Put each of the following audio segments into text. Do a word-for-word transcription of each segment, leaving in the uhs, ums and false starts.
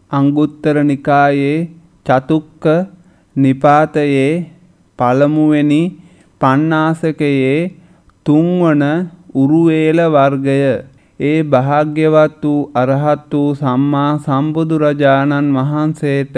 අංගුත්තර නිකායේ චතුක්ක නිපාතයේ පළමුවෙනි පණ්ණාසකයේ තුන්වන උරුවේල වර්ගය. ඒ භාග්‍යවත් වූ අරහත් වූ සම්මා සම්බුදුරජාණන් වහන්සේට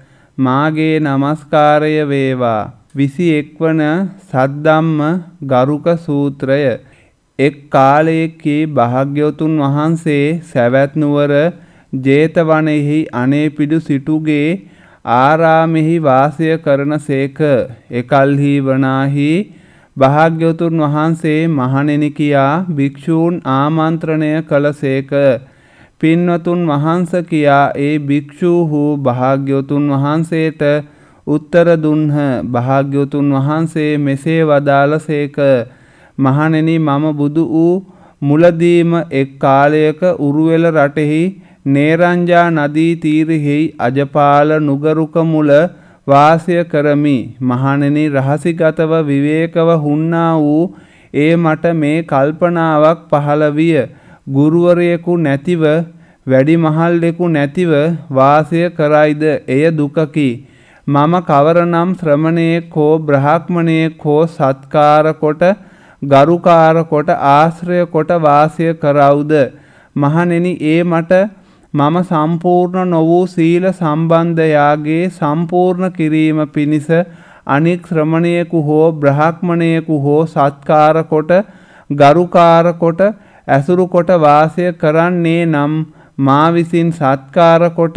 මාගේ නමස්කාරය වේවා. විසි එක්වන සද්ධම්ම ගරුක සූත්‍රය. එක් කාලයකී භාග්‍යවතුන් වහන්සේ සවැත් නුවර ජේතවනයෙහි අනේපිඩු සිටුගේ ආරාමෙහි වාසය කරන සේක. එකල්හි වනාහි භාග්‍යවතුන් වහන්සේ මහණෙනි කියා භික්ෂූන් ආමන්ත්‍රණය කළ සේක. පින්වතුන් වහන්ස කියා ඒ භික්ෂූහු භාග්‍යවතුන් වහන්සේට උත්තර දුන්හ. භාග්‍යවතුන් වහන්සේ මෙසේ වදාළ සේක. මහණෙනි මම බුදු වූ මුලදීම එක් කාලයක උරුවෙල රටෙහි නේරංජා නදී තීරෙහි අජපාල නුගරුක මුල වාසය කරමි. මහණෙනි රහසිගතව විවේකව හුන්නා වූ ඒ මට මේ කල්පනාවක් පහළ විය. ගුරුවරයෙකු නැතිව වැඩිමහල්ලෙකු නැතිව වාසය කරයිද එය දුකකි. මම කවරනම් ශ්‍රමණයෙක් හෝ බ්‍රහ්මණයෙක් හෝ සත්කාර කොට ගරුකාර කොට ආශ්‍රය කොට වාසය කරවුද? මහණෙනි ඒ මට මම සම්පූර්ණ නො වූ සීල සම්බන්ධයාගේ සම්පූර්ණ කිරීම පිණිස අනික් ශ්‍රමණයෙකු හෝ බ්‍රහ්මණයෙකු හෝ සත්කාර කොට ගරුකාර කොට ඇසුරු කොට වාසය කරන්නේ නම් මා විසින් සත්කාර කොට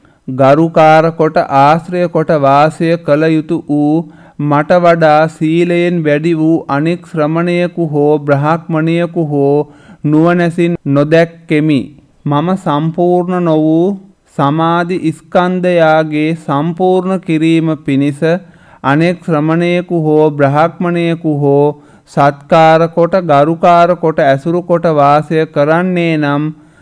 ගරුකාර කොට ආශ්‍රය කොට වාසය කළ යුතු වූ මට වඩා සීලයෙන් වැඩි වූ අනික් ශ්‍රමණයෙකු හෝ බ්‍රහ්මණයෙකු හෝ නුවණැසින් නොදැක්කෙමි. මම සම්පූර්ණ නො වූ සමාධි ස්කන්ධයාගේ සම්පූර්ණ කිරීම පිණිස අනෙක් ශ්‍රමණයෙකු හෝ බ්‍රහ්මණයෙකු හෝ සත්කාර කොට ගරුකාර කොට ඇසුරු කොට වාසය කරන්නේ නම්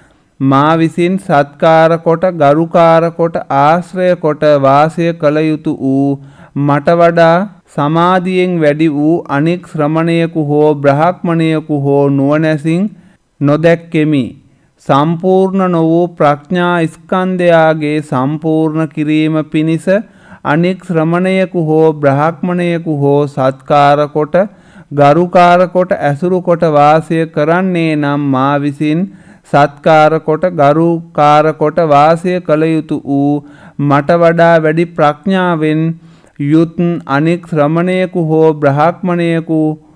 මා විසින් සත්කාර කොට ගරුකාර කොට ආශ්‍රය කොට වාසය කළ යුතු වූ මට වඩා සමාධියෙන් වැඩි වූ අනෙක් ශ්‍රමණයෙකු හෝ බ්‍රහ්මණයෙකු හෝ නුවණැසින් නොදැක්කෙමි. සම්පූර්ණ නො වූ ප්‍රඥා ස්කන්ධයාගේ සම්පූර්ණ කිරීම පිණිස අනෙක් ශ්‍රමණයෙකු හෝ බ්‍රහ්මණයෙකු හෝ සත්කාර කොට ගරුකාර කොට ඇසුරු කොට වාසය කරන්නේ නම් මා විසින් සත්කාර කොට ගරුකාර කොට වාසය කළ යුතු වූ මට වඩා වැඩි ප්‍රඥාවෙන් යුත් අනෙක් ශ්‍රමණයෙකු හෝ බ්‍රහ්මණයෙකු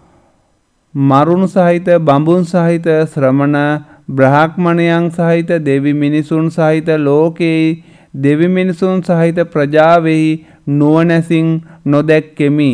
මරුණු සහිත බඹුන් සහිත ශ්‍රමණ බ්‍රහ්මණයන් සහිත දෙවි මිනිසුන් සහිත ලෝකේ දෙවි මිනිසුන් සහිත ප්‍රජාවෙහි නුවණැසින් නොදැක්කෙමි.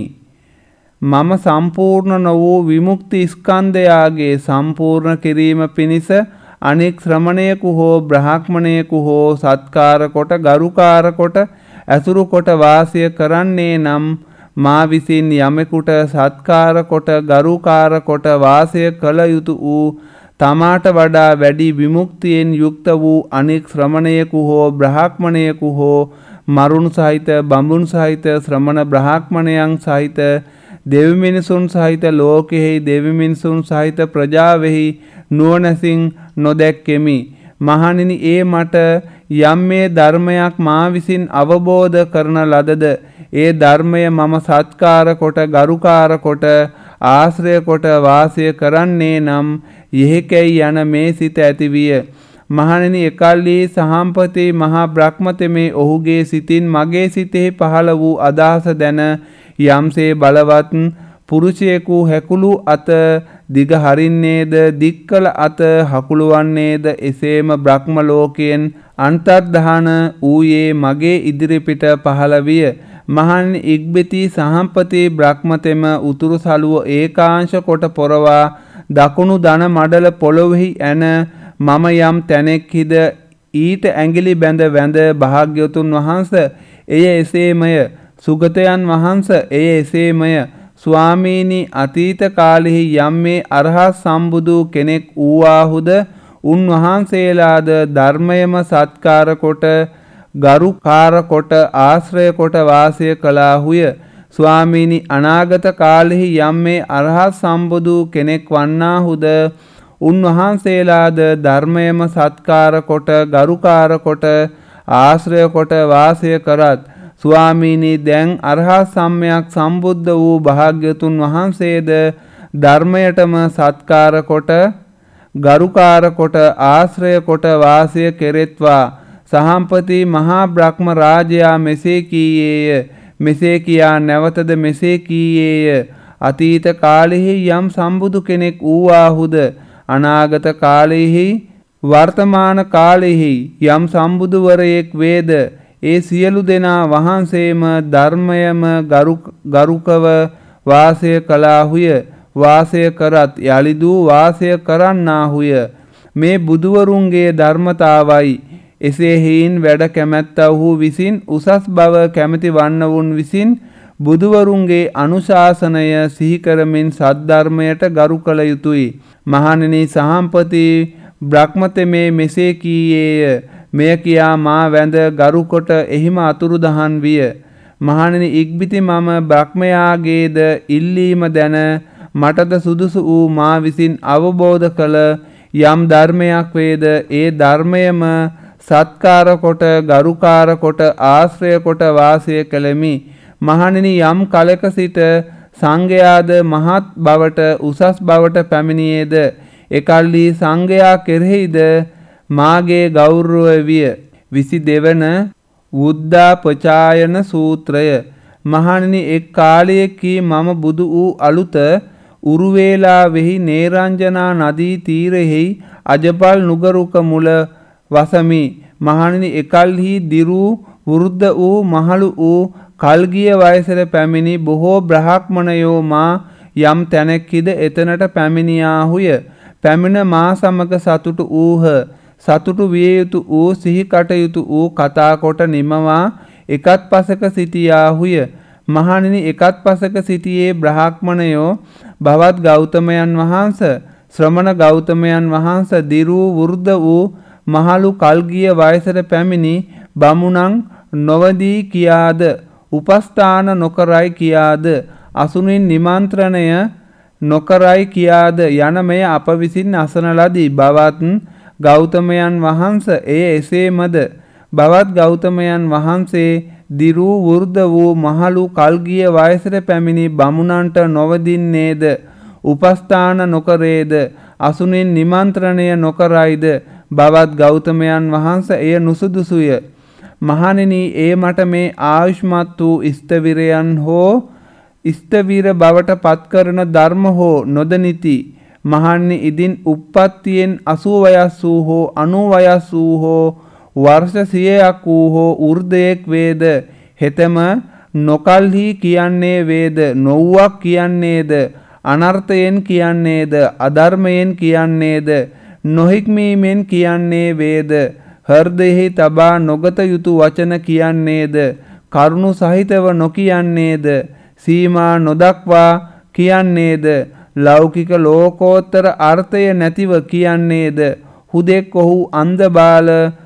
මම සම්පූර්ණ නො වූ විමුක්ති ස්කන්ධයාගේ සම්පූර්ණ කිරීම පිණිස අනෙක් ශ්‍රමණයෙකු හෝ බ්‍රහ්මණයෙකු හෝ සත්කාර කොට ගරුකාර කොට ඇසුරු කොට වාසය කරන්නේ නම් මා විසින් යමෙකුට සත්කාර කොට ගරුකාර කොට වාසය කළ යුතු වූ තමාට වඩා වැඩි විමුක්තියෙන් යුක්ත වූ අනෙක් ශ්‍රමණයෙකු හෝ බ්‍රහ්මණයෙකු හෝ මරුණු සහිත බඹුන් සහිත ශ්‍රමණ බ්‍රහ්මණයන් සහිත දෙවි මිනිසුන් සහිත ලෝකෙහි දෙවි මිනිසුන් සහිත ප්‍රජාවෙහි නුවණැසින් නොදැක්කෙමි. මහණෙනි ඒ මට යම් මේ ධර්මයක් මා විසින් අවබෝධ කරන ලදද ඒ ධර්මය මම සත්කාර කොට ගරුකාර කොට ආශ්‍රය කොට වාසය කරන්නේ නම් යෙහිකැයි යන මේ සිත ඇතිවිය. මහණෙනි එකල්හි සහම්පති මහා බ්‍රහ්මතමේ ඔහුගේ සිතින් මගේ සිතෙහි පහළ වූ අදහස දැන යම්සේ බලවත් පුරුෂයෙකු හැකුළු අත දිග හරින්නේද දික්කල අත හකුළුවන්නේද එසේම බ්‍රහ්ම ලෝකයෙන් අන්තර්ධාන ඌයේ මගේ ඉදිරිපිට පහළ විය. මහණෙනි ඉක්බිති සහම්පති බ්‍රහ්මතෙම උතුරු සළුව ඒකාංශ කොට පොරවා දකුණු දන මඩල පොළොවෙහි ඇන මම යම් තැනෙක්හිද ඊට ඇඟිලි බැඳ වැඳ භාග්‍යවතුන් වහන්ස එය එසේමය. සුගතයන් වහන්ස එය එසේමය. ස්වාමීනි අතීත කාලෙහි යම් මේ අරහත් සම්බුදු කෙනෙක් වූවාහුද උන්වහන්සේලාද ධර්මයම සත්කාර කොට ගරුකාර කොට ආශ්‍රය කොට වාසය කළාහුය. ස්වාමීනි අනාගත කාලෙහි යම් මේ අරහත් සම්බුදු කෙනෙක් වන්නාහුද උන්වහන්සේලාද ධර්මයම සත්කාර කොට ගරුකාර කොට ආශ්‍රය කොට වාසය කරත්. ස්වාමීනි දැන් අරහත් සම්මයක් සම්බුද්ධ වූ භාග්‍යතුන් වහන්සේද ධර්මයටම සත්කාර කොට ගරුකාර කොට ආශ්‍රය කොට වාසය කෙරෙත්වා. සහම්පති මහා බ්‍රහ්ම රාජයා මෙසේ කීයේය. මෙසේ කියා නැවතද මෙසේ කීයේය. අතීත කාලෙහි යම් සම්බුදු කෙනෙක් වූවාහුද අනාගත කාලෙහි වර්තමාන කාලෙහි යම් සම්බුදුවරයෙක් වේද ඒ සියලු දෙනා වහන්සේම ධර්මයම ගරුකව වාසය කළාහුය. වාසය කරත් යලිදූ වාසය කරන්නාහුය. මේ බුදුවරුන්ගේ ධර්මතාවයි. එසේ හේයින් වැඩ කැමැත්තහු විසින් උසස් බව කැමැති වන්නවුන් විසින් බුදුවරුන්ගේ අනුශාසනය සිහි කරමින් සද්ධර්මයට ගරු කළ යුතුය. මහණෙනි සහම්පති බ්‍රහ්මතමේ මෙසේ කීයේය. මෙය කියා මා වැඳ ගරු කොට එහිම අතුරුදහන් විය. මහණෙනි ඉක්බිති මම බ්‍රහ්මයාගේද ඉල්ලීම දැන මටද සුදුසු වූ මා විසින් අවබෝධ කළ යම් ධර්මයක් වේද ඒ ධර්මයම සත්කාර කොට ගරුකාර කොට ආශ්‍රය කොට වාසය කළෙමි. මහණෙනි යම් කලක සිට සංඝයාද මහත් බවට උසස් බවට පැමිණියේද එකල්හි සංඝයා කෙරෙහිද මාගේ ගෞරවය විය. විසි දෙවන වුද්ධාපචායන සූත්‍රය. මහණෙනි එක් කාලයකී මම බුදු වූ අලුත උරුවේලාවෙහි නේරංජනා නදී තීරෙහි අජපල් නුගරුක මුල වසමි. මහණෙනි එකල්හි දිරු වෘද්ධ වූ මහලු වූ කල්ගිය වයසට පැමිණි බොහෝ බ්‍රහ්මණයෝ මා යම් තැනෙක්හිද එතනට පැමිණියාහුය. පැමිණ මා සමග සතුටු වූහ. සතුටු විය යුතු වූ සිහි කටයුතු වූ කතා කොට නිමවා එකත් පසක සිටියාහුය. මහණෙනි එකත් පසක සිටියේ බ්‍රහ්මණයෝ භවත් ගෞතමයන් වහන්ස ශ්‍රමණ ගෞතමයන් වහන්ස දිරු වෘද්ධ වූ මහලු කල්ගිය වයසට පැමිණි බමුණන් නොවදී කියාද උපස්ථාන නොකරයි කියාද අසුනින් නිමන්ත්‍රණය නොකරයි කියාද යන මෙය අප විසින් අසන ලදී. බවත් ගෞතමයන් වහන්ස එය එසේමද. බවත් ගෞතමයන් වහන්සේ දිරු වෘද්ධ වූ මහලු කල්ගිය වයසට පැමිණි බමුණන්ට නොවදින්නේද උපස්ථාන නොකරේද අසුනින් නිමන්ත්‍රණය නොකරයිද බවත් ගෞතමයන් වහන්ස එය නුසුදුසුය. මහණෙනි ඒ මට මේ ආයුෂ්මත් වූ ස්තවිරයන් හෝ ස්තවිර බවට පත්කරන ධර්ම හෝ නොදනිති. මහණෙනි ඉදින් උප්පත්තියෙන් අසූ වයස් වූ හෝ අනූ වයස් වූ හෝ වර්ෂ සියයක් වූ හෝ උර්ධයෙක් වේද හෙතෙම නොකල්හි කියන්නේ වේද නොව්වක් කියන්නේද අනර්ථයෙන් කියන්නේද අධර්මයෙන් කියන්නේද නොහික්මීමෙන් කියන්නේ වේද හෘදයෙහි තබා නොගත යුතු වචන කියන්නේද කරුණු සහිතව නොකියන්නේද සීමා නොදක්වා කියන්නේද ලෞකික ලෝකෝත්තර අර්ථය නැතිව කියන්නේද හුදෙක් ඔහු අන්ධ බාල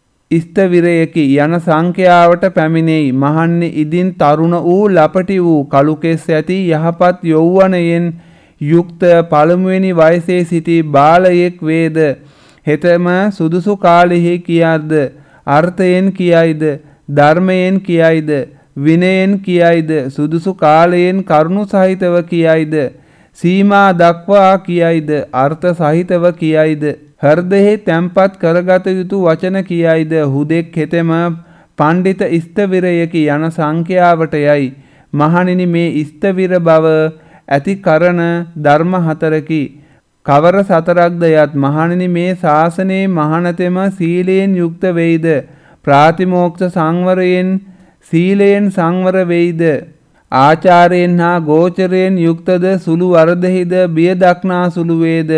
ස්තවිරයකි යන සංඛ්‍යාවට පැමිණෙයි. මහන්නේ ඉදින් තරුණ වූ ලපටි වූ කළුකෙස් ඇති යහපත් යෞවනයෙන් යුක්ත පළමුවෙනි වයසේ සිටි බාලයෙක් වේද හෙතම සුදුසු කාලෙහි කියාද අර්ථයෙන් කියයිද ධර්මයෙන් කියයිද විනයෙන් කියයිද සුදුසු කාලයෙන් කරුණු සහිතව කියයිද සීමා දක්වා කියයිද අර්ථ සහිතව කියයිද හෘදයෙහි තැන්පත් කරගත යුතු වචන කියයිද හුදෙක් හෙතෙම පණ්ඩිත ස්තවිරයකි යන සංඛ්‍යාවට යයි. මහණෙනි මේ ස්තවිර බව ඇති කරන ධර්ම හතරකි. කවර සතරක්ද යත් මහණෙනි මේ ශාසනයේ මහණතෙම සීලයෙන් යුක්ත වෙයිද ප්‍රාතිමෝක්ෂ සංවරයෙන් සීලයෙන් සංවර වෙයිද ආචාරයෙන් හා ගෝචරයෙන් යුක්තද සුළු වරදෙහිද බිය දක්නා සුළු වේද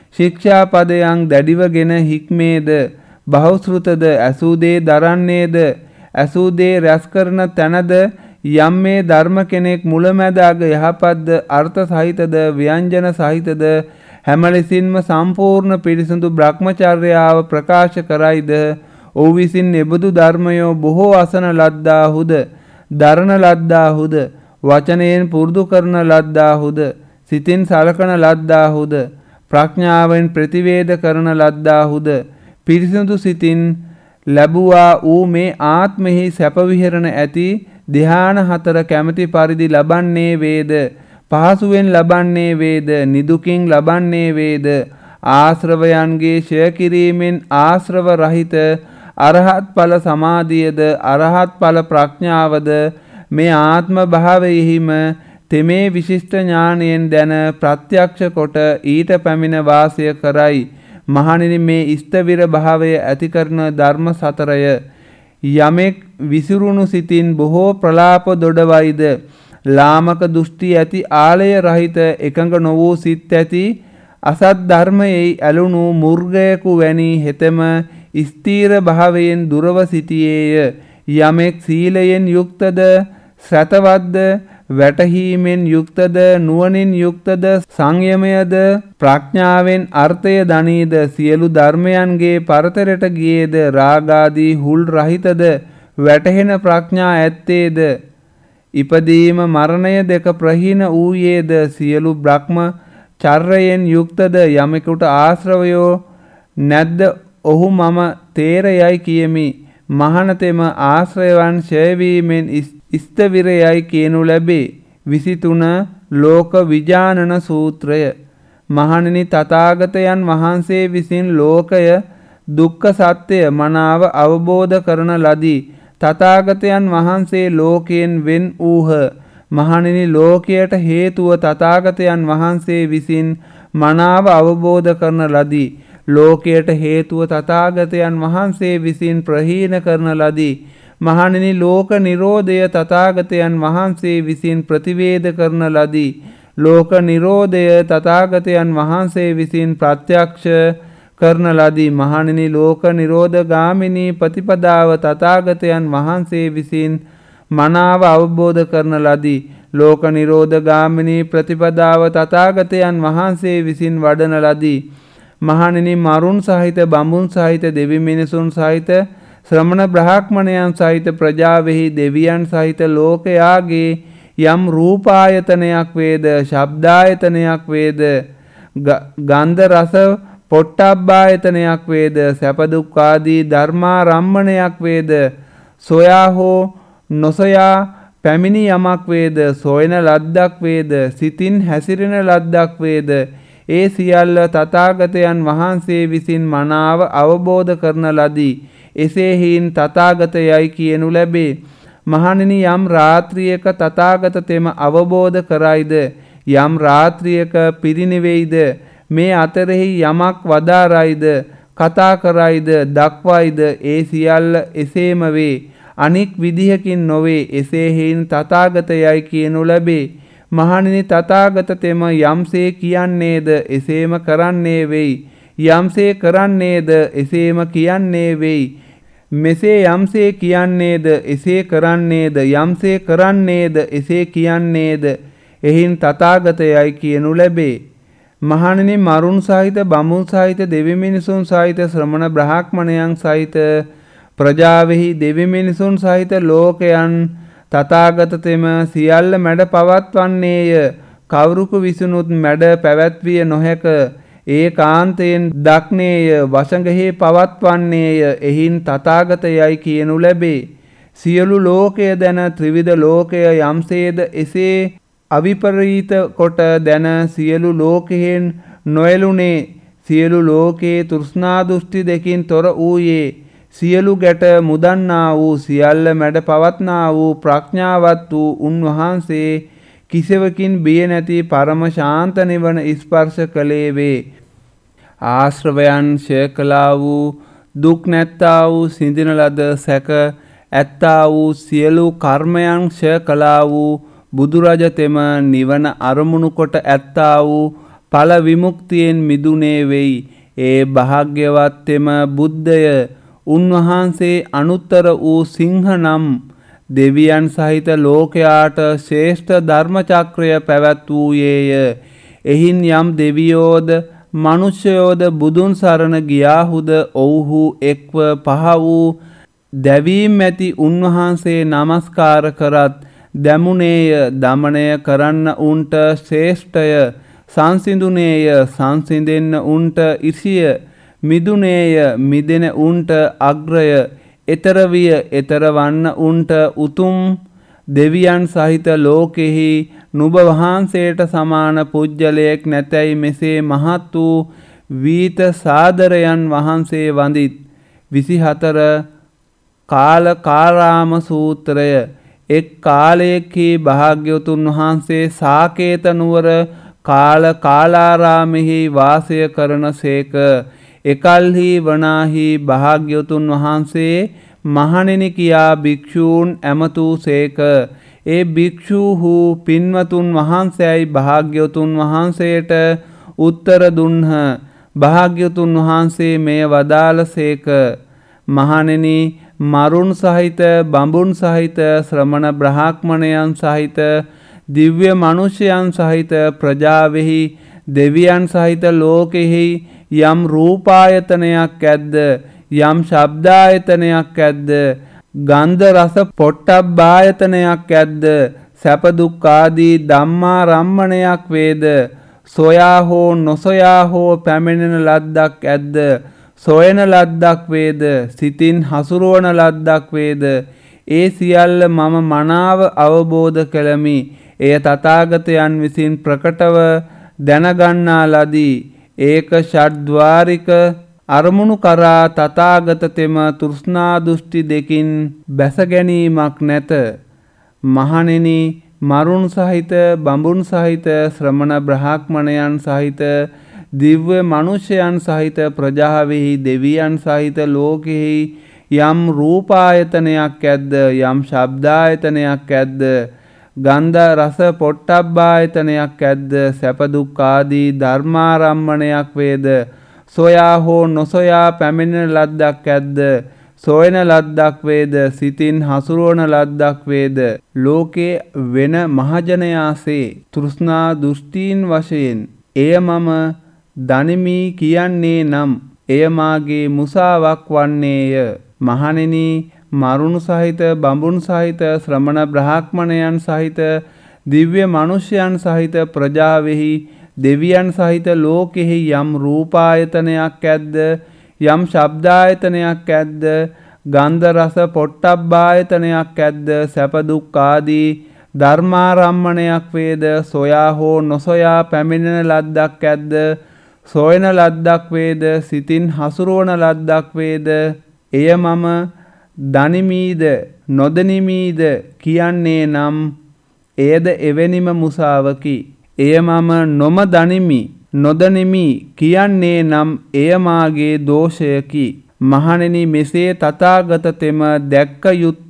ශික්ෂාපදයන් දැඩිවගෙන හික්මේද බහුශෘතද ඇසූදේ දරන්නේද ඇසූදේ රැස් කරන තැනද යම් මේ ධර්ම කෙනෙක් මුලැමැදාග යහපත්ද අර්ථ සහිතද ව්‍යංජන සහිතද හැම ලෙසින්ම සම්පූර්ණ පිරිසිදු බ්‍රහ්මචර්යාව ප්‍රකාශ කරයිද ඔහු විසින් එබඳු ධර්මයෝ බොහෝ අසන ලද්දාහුද දරණ ලද්දාහුද වචනයෙන් පුරුදු කරන ලද්දාහුද සිතින් සලකන ලද්දාහුද ප්‍රඥාවෙන් ප්‍රතිවේද කරන ලද්දාහුද පිරිසිදු සිතින් ලැබුවා ඌ මේ ආත්මෙහි සැප විහරණ ඇති ධ්‍යාන හතර කැමැති පරිදි ලබන්නේ වේද, පහසුවෙන් ලබන්නේ වේද, නිදුකින් ලබන්නේ වේද, ආශ්‍රවයන්ගේ ක්ෂය කිරීමෙන් ආශ්‍රව රහිත අරහත් ඵල සමාධියද අරහත් ඵල ප්‍රඥාවද මේ ආත්ම භාවයෙහිම තෙමේ විශිෂ්ට ඥානයෙන් දැන ප්‍රත්‍යක්ෂ කොට ඊට පැමිණ වාසය කරයි. මහණෙනි, මේ ස්ථවිර භාවය ඇති කරන ධර්ම සතරය යමෙක් විසිරුණු සිතින් බොහෝ ප්‍රලාප දොඩවයිද, ලාමක දෘෂ්ටි ඇති ආලය රහිත එකඟ නොවූ සිත් ඇති අසත් ධර්මයෙහි ඇලුණු මුර්ගයකු වැනි හෙතෙම ස්ථීර භාවයෙන් දුරව සිටියේය. යමෙක් සීලයෙන් යුක්තද, ශ්‍රතවත්ද, වැටහීමෙන් යුක්තද, නුවණින් යුක්තද, සංයමයද, ප්‍රඥාවෙන් අර්ථය දනීද, සියලු ධර්මයන්ගේ පරතරට ගියේද, රාගාදී හුල් රහිතද, වැටහෙන ප්‍රඥා ඇත්තේද, ඉපදීම මරණය දෙක ප්‍රහීන වූයේද, සියලු බ්‍රහ්ම චර්යයෙන් යුක්තද, යමෙකුට ආශ්‍රවයෝ නැද්ද, ඔහු මම තේරයයි කියමි. මහණතෙම ආශ්‍රයවන් ඡයවීමෙන් ස්ථවිරයයි කියනු ලැබේ. විසිතුන ලෝක විජානන සූත්‍රය. මහණෙනි, තථාගතයන් වහන්සේ විසින් ලෝකය දුක්ඛ සත්‍ය මනාව අවබෝධ කරන ලදී. තථාගතයන් වහන්සේ ලෝකයෙන් වෙන් වූහ. මහණෙනි, ලෝකයට හේතුව තථාගතයන් වහන්සේ විසින් මනාව අවබෝධ කරන ලදී. ලෝකයට හේතුව තථාගතයන් වහන්සේ විසින් ප්‍රහීන කරන ලදී. මහණෙනි, ලෝක නිරෝධය තථාගතයන් වහන්සේ විසින් ප්‍රතිවේද කරන ලදී. ලෝක නිරෝධය තථාගතයන් වහන්සේ විසින් ප්‍රත්‍යක්ෂ කරන ලදී. මහණෙනි, ලෝක නිරෝධ ගාමිනී ප්‍රතිපදාව තථාගතයන් වහන්සේ විසින් මනාව අවබෝධ කරන ලදී. ලෝක නිරෝධ ගාමිනී ප්‍රතිපදාව තථාගතයන් වහන්සේ විසින් වඩන ලදී. මහණෙනි, මරුන් සහිත බඹුන් සහිත දෙවි මිනිසුන් සහිත ශ්‍රමණ බ්‍රාහ්මණයන් සහිත ප්‍රජාවෙහි දෙවියන් සහිත ලෝකයාගේ යම් රූපායතනයක් වේද, ශබ්දායතනයක් වේද, ගන්ධ රස පොට්ටබ්බායතනයක් වේද, සැප දුක් ආදී ධර්මාරම්මණයක් වේද, සොයා හෝ නොසොයා පැමිණි යමක් වේද, සොයන ලද්දක් වේද, සිතින් හැසිරෙන ලද්දක් වේද, ඒ සියල්ල තථාගතයන් වහන්සේ විසින් මනාව අවබෝධ කරන ලදී. එසේ හීන් තථාගතයයි කියනු ලැබේ. මහණෙනි, යම් රාත්‍රියක තථාගත තෙම අවබෝධ කරයිද, යම් රාත්‍රියක පිරිනිවෙයිද, මේ අතරෙහි යමක් වදාරයිද, කතා කරයිද, දක්වයිද, ඒ සියල්ල එසේම වේ. අනික් විදිහකින් නොවේ. එසේ හීන් තථාගතයයි කියනු ලැබේ. මහණෙනි, තථාගත තෙම යම්සේ කියන්නේද එසේම කරන්නේ වෙයි. යම්සේ කරන්නේද එසේම කියන්නේ වෙයි. මෙසේ යම්සේ කියන්නේද එසේ කරන්නේද, යම්සේ කරන්නේද එසේ කියන්නේද, එහින් තථාගතයයි කියනු ලැබේ. මහණෙනි, මරුන් සහිත බඹුන් සහිත දෙවි මිනිසුන් සහිත ශ්‍රමණ බ්‍රාහ්මණයන් සහිත ප්‍රජාවෙහි දෙවි මිනිසුන් සහිත ලෝකයන් තථාගත තෙම සියල්ල මැඩ පවත්වන්නේය. කවුරුකු විසිනුත් මැඩ පැවැත්විය නොහැක. ඒකාන්තයෙන් දක්නේය, වසඟෙහි පවත්වන්නේය. එහින් තථාගතයයි කියනු ලැබේ. සියලු ලෝකය දැන ත්‍රිවිධ ලෝකය යම්සේද එසේ අවිපරීත කොට දැන සියලු ලෝකයෙන් නොයලුනේ. සියලු ලෝකේ තෘෂ්ණා දෘෂ්ටි දෙකින් තොර වූයේ. සියලු ගැට මුදන්නා වූ, සියල්ල මැඩ පවත්නා වූ ප්‍රඥාවත් වූ උන්වහන්සේ කිසිවකින් බිය නැති පරම ශාන්ත නිවන ස්පර්ශ කළේ වේ. ආශ්‍රවයන් ක්ෂය කළා වූ, දුක් නැත්තා වූ, සිඳින ලද සැක ඇත්තා වූ, සියලු කර්මයන් ක්ෂය කළා වූ බුදුරජ තෙම නිවන අරමුණු කොට ඇත්තා වූ ඵල විමුක්තියෙන් මිදුනේ වෙයි. ඒ භාග්‍යවත් තෙම බුද්ධය උන්වහන්සේ අනුත්තර වූ සිංහ නම් දෙවියන් සහිත ලෝකයාට ශ්‍රේෂ්ඨ ධර්මචක්‍රය පැවැත්වූයේය. එහින් යම් දෙවියෝද මනුෂ්‍යයෝද බුදුන් සරණ ගියාහුද, ඔව්හු එක්ව පහ වූ දැවීම් ඇති උන්වහන්සේ නමස්කාර කරත් දැමුණේය. දමනය කරන්න උන්ට ශ්‍රේෂ්ඨය, සංසිඳුනේය. සංසිඳෙන්න උන්ට ඉසිය, මිදුනේය මිදෙන උන්ට අග්‍රය එතර විය එතර වන්න උන්ට උතුම් දෙවියන් සහිත ලෝකෙහි නුඹ වහන්සේට සමාන පුජ්‍යලයක් නැතැයි මෙසේ මහත් වූ වීත සාදරයන් වහන්සේ වඳිත්. විසිහතර කාල කාරාම සූත්‍රය. එක් කාලයකී භාග්‍යවතුන් වහන්සේ සාකේත නුවර කාල කාලාරාමෙහි වාසය කරන සේක. එකල්හි වනාහි භාග්‍යවතුන් වහන්සේ මහණෙනි කියා භික්ෂූන් ඇමතූ සේක. ඒ භික්ෂූහු පින්වතුන් වහන්සේයි භාග්‍යවතුන් වහන්සේට උත්තර දුන්හ. භාග්‍යවතුන් වහන්සේ මෙය වදාළ සේක. මහණෙනි මරුන් සහිත බඹුන් සහිත ශ්‍රමණ බ්‍රාහ්මණයන් සහිත දිව්‍ය මනුෂ්‍යයන් සහිත ප්‍රජාවෙහි දෙවියන් සහිත ලෝකෙහි යම් රූපායතනයක් ඇද්ද යම් ශබ්දායතනයක් ඇද්ද ගන්ධ රස පොට්ටබ්බායතනයක් ඇද්ද සැප දුක් ආදී ධම්මාරම්මණයක් වේද සොයා හෝ නොසොයා හෝ පැමිණෙන ලද්දක් ඇද්ද සොයන ලද්දක් වේද සිතින් හසුරුවන ලද්දක් වේද ඒ සියල්ල මම මනාව අවබෝධ කළමි. එය තථාගතයන් විසින් ප්‍රකටව දැනගන්නා ලදී. ඒක ෂඩ්ද්වාරික අරමුණු කරා තථාගත තෙම තෘෂ්ණා දෘෂ්ටි දෙකින් බැස ගැනීමක් නැත. මහණෙනි මරුන් සහිත බඹුන් සහිත ශ්‍රමණ බ්‍රාහ්මණයන් සහිත දිව්‍ය මනුෂ්‍යයන් සහිත ප්‍රජාවෙහි දෙවියන් සහිත ලෝකෙහි යම් රූපායතනයක් ඇද්ද යම් ශබ්දායතනයක් ඇද්ද ගන්ධ රස පොට්ටබ්බායතනයක් ඇද්ද සැප දුක් ආදී ධර්මාරම්මණයක් වේද සොයා හෝ නොසොයා පැමිණෙන ලද්දක් ඇද්ද සොයන ලද්දක් වේද සිතින් හසුරුවන ලද්දක් වේද ලෝකේ වෙන මහජනයාසේ තෘෂ්ණා දෘෂ්ටීන් වශයෙන් එය මම දනිමි කියන්නේ නම් එය මාගේ මුසාවක් වන්නේය. මහණෙනි මරුණු සහිත බඹුන් සහිත ශ්‍රමණ බ්‍රාහ්මණයන් සහිත දිව්‍ය මනුෂ්‍යයන් සහිත ප්‍රජාවෙහි දෙවියන් සහිත ලෝකෙහි යම් රූපායතනයක් ඇද්ද යම් ශබ්දායතනයක් ඇද්ද ගන්ධ රස පොට්ටබ්බායතනයක් ඇද්ද සැප දුක් ආදී ධර්මාරම්මණයක් වේද සොයා හෝ නොසොයා පැමිණෙන ලද්දක් ඇද්ද සොයන ලද්දක් වේද සිතින් හසුරුවන ලද්දක් වේද එය මම දනිමීද නොදනිමීද කියන්නේ නම් එයද එවැනිම මුසාවකි. එය මම නොම දනිමි නොදනිමි කියන්නේ නම් එය මාගේ දෝෂයකි. මහණෙනි මෙසේ තථාගත තෙම දැක්ක යුත්ත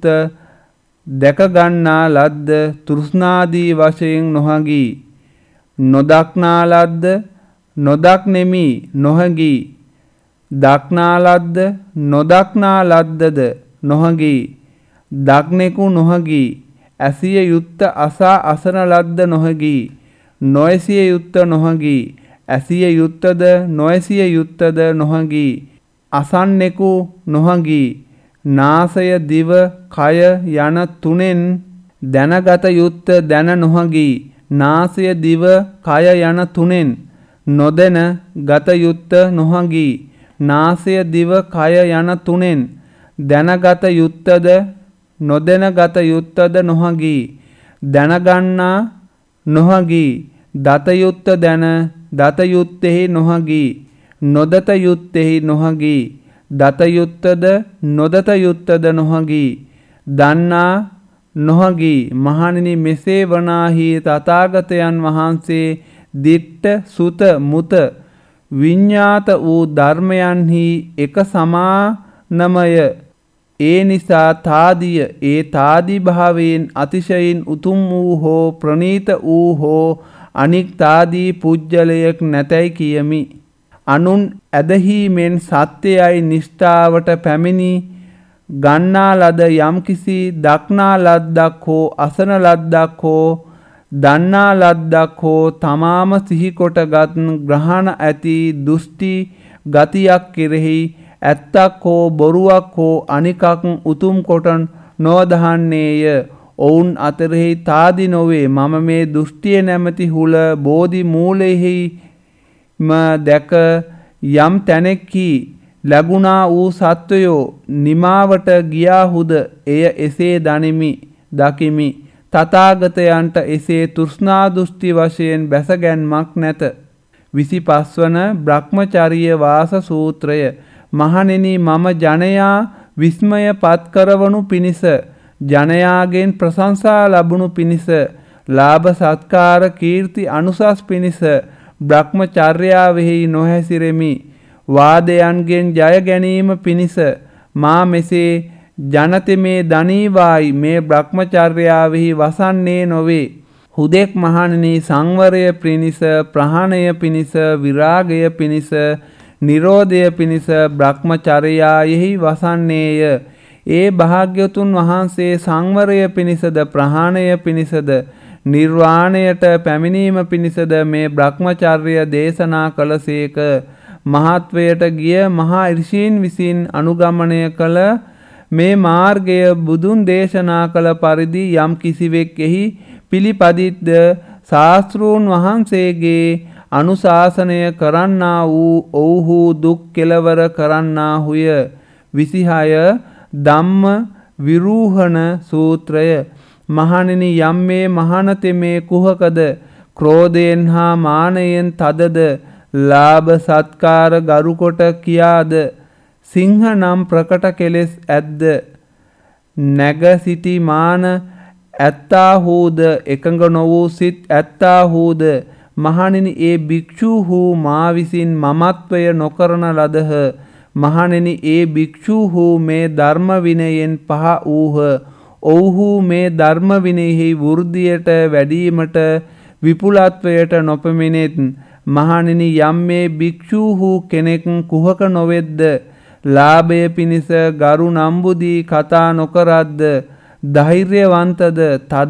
දැකගන්නා ලද්ද තෘෂ්ණාදී වශයෙන් නොහඟී නොදක්නා ලද්ද නොදක්නෙමි නොහඟී දක්නා ලද්ද නොදක්නා ලද්දද නොහඟී දක්නෙකු නොහඟී ඇසිය යුත්ත අසා අසන ලද්ද නොහඟී නොඇසිය යුත්ත නොහඟී ඇසිය යුත්තද නොඇසිය යුත්තද නොහඟී අසන්නෙකු නොහඟී නාසය දිව කය යන තුනෙන් දැනගත යුත්ත දැන නොහඟී නාසය දිව කය යන තුනෙන් නොදැන ගත යුත්ත නොහඟී නාසය දිව කය යන තුනෙන් දැනගත යුත්තද නොදැන ගත යුත්තද නොහඟී දැනගන්නා නොහඟී දත යුත්ත දැන දත යුත්තෙහි නොහඟී නොදත යුත්තෙහි නොහඟී දත යුත්තද නොදත යුත්තද නොහඟී දන්නා නොහඟී. මහණෙනි මෙසේ වනාහි තථාගතයන් වහන්සේ දිට්ඨ සුත මුත විඤ්ඤාත වූ ධර්මයන්හි එක සමානමය. ඒ නිසා තාදිය ඒ තාදී භාවයෙන් අතිශයින් උතුම් වූ හෝ ප්‍රණීත වූ හෝ අනික් තාදී පුජ්‍යලයක් නැතයි කියමි. අනුන් ඇදහීමෙන් සත්‍යයයි නිෂ්ඨාවට පැමිණි ගන්නා ලද යම්කිසි දක්නා ලද්දක් හෝ අසන ලද්දක් හෝ දන්නා ලද්දක් හෝ තමාම සිහිකොටගත් ග්‍රහණ ඇති දෘෂ්ටි ගතියක් කෙරෙහි ඇත්තක් හෝ බොරුවක් හෝ අනිකක් උතුම් කොට නොදහන්නේය. ඔවුන් අතරෙහි තාදි නොවේ. මම මේ දෘෂ්ටිය නැමැති හුල බෝධි මූලෙහි ම දැක යම් තැනෙක්හි ලැබුණා වූ සත්වයෝ නිමාවට ගියාහුද එය එසේ දනිමි දකිමි. තථාගතයන්ට එසේ තෘෂ්ණා දෘෂ්ටි වශයෙන් බැසගැන්මක් නැත. විසිපස් වන බ්‍රහ්මචර්ය වාස සූත්‍රය. මහණෙනි මම ජනයා විස්මය පත් කරවනු පිණිස ජනයාගෙන් ප්‍රශංසා ලැබුණු පිණිස ලාභ සත්කාර කීර්ති අනුසස් පිණිස බ්‍රහ්මචර්යාවෙහි නොහැසිරෙමි. වාදයන්ගෙන් ජය ගැනීම පිණිස මා මෙසේ ජනතෙමේ දනීවායි මේ බ්‍රහ්මචර්යාවෙහි වසන්නේ නොවේ. හුදෙක් මහණෙනි සංවරය පිණිස ප්‍රහාණය පිණිස විරාගය පිණිස නිරෝධය පිණිස බ්‍රහ්මචර්යායෙහි වසන්නේය. ඒ භාග්‍යවතුන් වහන්සේ සංවරය පිණිසද ප්‍රහාණය පිණිසද නිර්වාණයට පැමිණීම පිණිසද මේ බ්‍රහ්මචර්ය දේශනා කළසේක. මහත්වයට ගිය මහා ඍෂීන් විසින් අනුගමනය කළ මේ මාර්ගය බුදුන් දේශනා කළ පරිදි යම් කිසිවෙක් එහි පිළිපදිත්ද ශාස්ත්‍රූන් වහන්සේගේ අනුශාසනය කරන්නා වූ ඔව්හු දුක් කෙලවර කරන්නාහුය. විසිහය ධම්ම විරූහණ සූත්‍රය. මහණෙනි යම් මේ මහානතෙමේ කුහකද ක්‍රෝධයෙන් හා මානයෙන් තදද ලාභ සත්කාර ගරුකොට කියාද සිංහ නම් ප්‍රකට කෙලෙස් ඇද්ද නැග සිටි මාන ඇත්තාහුද එකඟ නොවූ සිත් ඇත්තාහුද මහණෙනි ඒ භික්ෂූහු මා විසින් මමත්වය නොකරන ලදහ. මහණෙනි ඒ භික්ෂූහු මේ ධර්ම විනයෙන් පහ වූහ. ඔව්හු මේ ධර්ම විනයෙහි වෘද්ධියට වැඩීමට විපුලත්වයට නොපෙමිනෙත්. මහණෙනි යම් මේ භික්ෂූහු කෙනෙක් කුහක නොවෙද්ද ලාභය පිණිස ගරු නම්බුදී කතා නොකරද්ද ධෛර්යවන්තද තද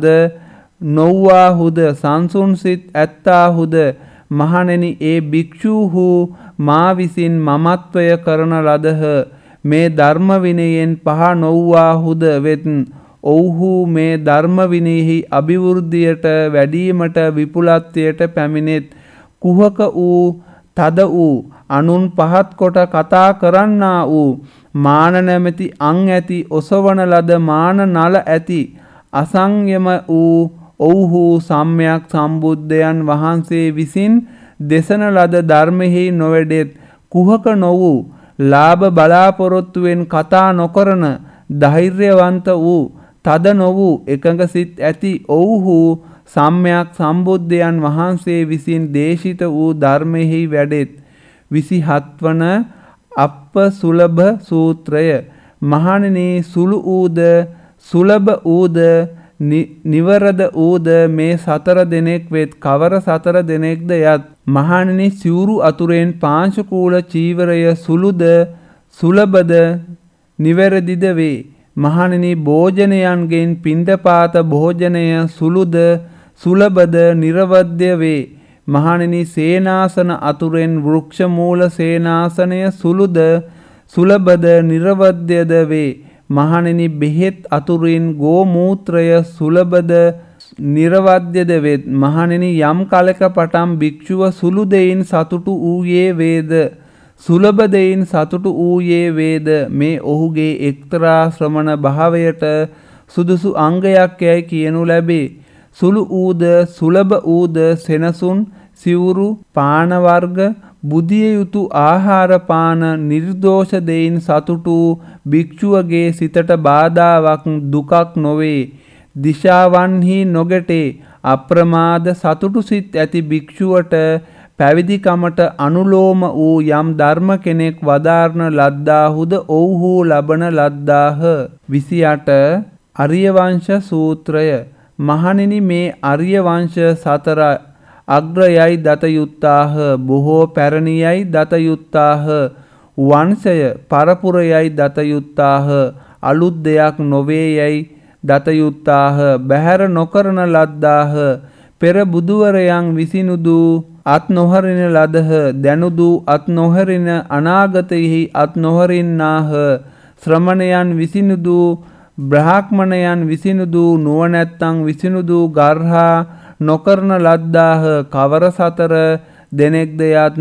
නොව්වාහුද සංසුන් සිත් ඇත්තාහුද මහණෙනි ඒ භික්ෂූහු මා විසින් මමත්වය කරන ලදහ. මේ ධර්ම විනයෙන් පහ නොව්වාහුද වෙත්. ඔව්හු මේ ධර්ම විනයෙහි අභිවෘද්ධියට වැඩීමට විපුලත්වයට පැමිණෙත්. කුහක වූ තද වූ අනුන් පහත් කොට කතා කරන්නා වූ මාන නැමැති අං ඇති ඔසවන ලද මාන නල ඇති අසංයම වූ ඔව්හු සම්්‍යක් සම්බුද්ධයන් වහන්සේ විසින් දෙසන ලද ධර්මෙහි නොවැඩෙත්. කුහක නොවූ ලාභ බලාපොරොත්තුවෙන් කතා නොකරන ධෛර්යවන්ත වූ තද නොවූ එකඟ සිත් ඇති ඔව්හු සම්්‍යක් සම්බුද්ධයන් වහන්සේ විසින් දේශිත වූ ධර්මෙහි වැඩෙත්. විසිහත් වන අප්ප සුලභ සූත්‍රය. මහණෙනි සුළු ඌද සුලභ ඌද නිවරද ඌද මේ සතර දෙනෙක් වෙත්. කවර සතර දෙනෙක්ද යත්. මහණෙනි සිවුරු අතුරෙන් පාංශුකූල චීවරය සුළුද සුලභද නිවැරදිද වේ. මහණෙනි භෝජනයන්ගෙන් පිණ්ඩපාත භෝජනය සුළුද සුලභද නිර්වද්‍ය වේ. මහණෙනි සේනාසන අතුරෙන් වෘක්ෂ මූල සේනාසනය සුළුද සුලභද නිර්වද්‍යද වේ. මහණෙනි බෙහෙත් අතුරින් ගෝමූත්‍රය සුලභද නිර්වද්‍යද වෙත්. මහණෙනි යම් කලක පටන් භික්ෂුව සුළු දෙයින් සතුටු වූයේ වේද සුලභ දෙයින් සතුටු වූයේ වේද මේ ඔහුගේ එක්තරා ශ්‍රමණ භාවයට සුදුසු අංගයක් යැයි කියනු ලැබේ. සුළු ඌද සුලභ ඌද සෙනසුන් සිවුරු පාන වර්ග බුදිය යුතු ආහාර පාන නිර්දෝෂ දෙයින් සතුටු භික්ෂුවගේ සිතට බාධාවක් දුකක් නොවේ. දිශාවන්හි නොගැටේ. අප්‍රමාද සතුටු සිත් ඇති භික්ෂුවට පැවිදිකමට අනුලෝම වූ යම් ධර්ම කෙනෙක් වදාරන ලද්දාහුද ඔව්හු ලබන ලද්දාහ. විසිඅට අරියවංශ සූත්‍රය. මහණෙනි මේ අරියවංශ සතර අග්‍රයයි දත යුත්තාහ. බොහෝ පැරණියයි දත යුත්තාහ. වංශය පරපුරයයි දත යුත්තාහ. අලුත් දෙයක් නොවේ යයි දත යුත්තාහ. බැහැර නොකරන ලද්දාහ. පෙර බුදුවරයන් විසිනුදු අත් නොහරින ලදහ. දැනුදු අත් නොහරින අනාගතයෙහි අත් නොහරින්නාහ. ශ්‍රමණයන් විසිනුදු බ්‍රාහ්මණයන් විසිනුදු නුවණැත්තන් විසිනුදු ගර්හා නොකරන ලද්දාහ. කවර සතර දෙනෙක්ද යත්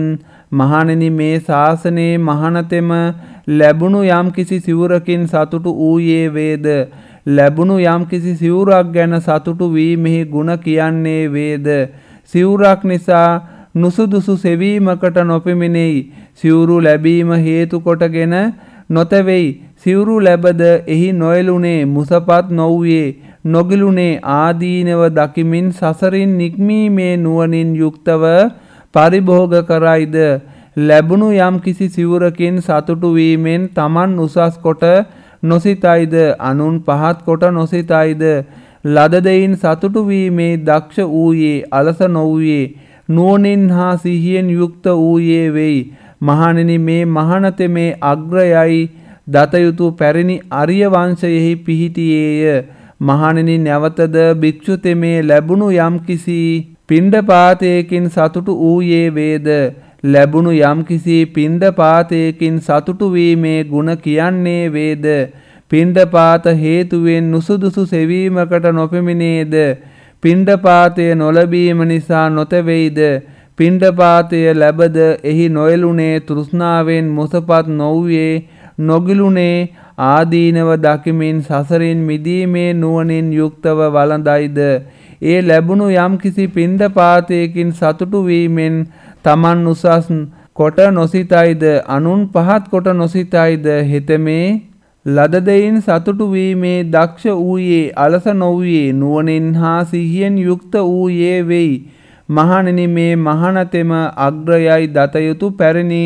මහණෙනි මේ ශාසනයේ මහණතෙම ලැබුණු යම් කිසි සිවුරකින් සතුටු වූයේ වේද ලැබුණු යම් කිසි සිවුරක් ගැන සතුටු වීමෙහි ගුණ කියන්නේ වේද සිවුරක් නිසා නුසුදුසු සෙවීමකට නොපෙමිණෙයි සිවුරු ලැබීම හේතු කොටගෙන නොතෙවෙයි සිවුරු ලැබද එහි නොයලුනේ මුසපත් නොවුයේ නොගිලුනේ ආදීනව දකිමින් සසරින් නික්මීමේ නුවණින් යුක්තව පරිභෝග කරයිද ලැබුණු යම් කිසි සිවුරකින් සතුටු වීමෙන් තමන් උසස් කොට නොසිතයිද අනුන් පහත් කොට නොසිතයිද ලද දෙයින් සතුටු වීමේ දක්ෂ වූයේ අලස නොවුයේ නුවණින් හා සිහියෙන් යුක්ත වූයේ වෙයි මහණෙනි මේ මහණතෙමේ අග්‍රයයි දතයුතු පැරණි ආර්ය වංශයෙහි පිහිටියේය මහණෙනි නැවතද භික්ෂු තෙමේ ලැබුණු යම් කිසි පිණ්ඩපාතයකින් සතුටු වූයේ වේද ලැබුණු යම් කිසි පිණ්ඩපාතයකින් සතුටු වීමේ ගුණ කියන්නේ වේද පිණ්ඩපාත හේතුවෙන් නුසුදුසු සෙවීමකට නොපෙමිනේද පිණ්ඩපාතය නොලැබීම නිසා නොතෙවෙයිද පිණ්ඩපාතය ලැබද එහි නොයලුනේ තෘෂ්ණාවෙන් මුසපත් නොවුයේ නොගිලුනේ ආදීනව දකිමින් සසරින් මිදීමේ නුවණින් යුක්තව වළඳයිද ඒ ලැබුණු යම් කිසි පිණ්ඩපාතයකින් සතුටු වීමෙන් තමන් උසස් කොට නොසිතයිද අනුන් පහත් කොට නොසිතයිද හෙතෙමේ ලද දෙයින් සතුටු වීමේ දක්ෂ වූයේ අලස නොවුයේ නුවණින් හා සිහියෙන් යුක්ත වූයේ වෙයි මහණෙනි මේ මහණතෙම අග්‍රයයි දතයුතු පැරණි